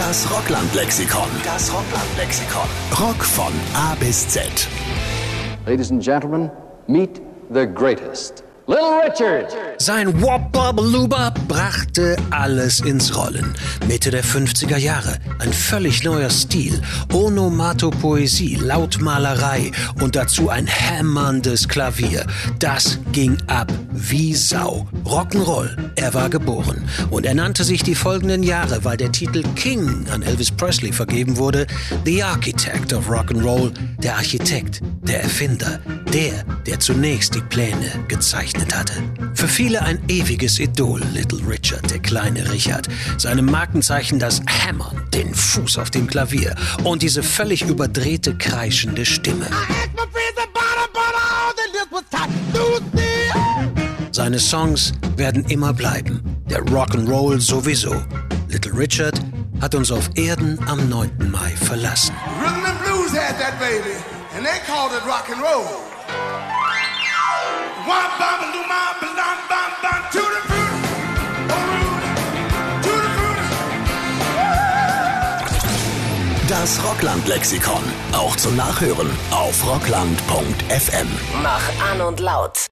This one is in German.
Das Rockland-Lexikon. Das Rockland-Lexikon. Rock von A bis Z. Ladies and gentlemen, meet the greatest. Little Richard. Sein Wop-Bop-Luba brachte alles ins Rollen. Mitte der 50er Jahre, ein völlig neuer Stil, Onomatopoesie, Lautmalerei und dazu ein hämmerndes Klavier. Das ging ab wie Sau. Rock'n'Roll, er war geboren. Und er nannte sich die folgenden Jahre, weil der Titel King an Elvis Presley vergeben wurde, The Architect of Rock'n'Roll, der Architekt, der Erfinder, der zunächst die Pläne gezeichnet hatte. Für viele ein ewiges Idol, Little Richard, der kleine Richard. Seinem Markenzeichen das Hämmern, den Fuß auf dem Klavier und diese völlig überdrehte, kreischende Stimme. Seine Songs werden immer bleiben, der Rock'n'Roll sowieso. Little Richard hat uns auf Erden am 9. Mai verlassen. Rhythm and Blues had that baby, and they called it Rock'n'Roll. Das Rockland-Lexikon. Auch zum Nachhören auf rockland.fm. Mach an und laut.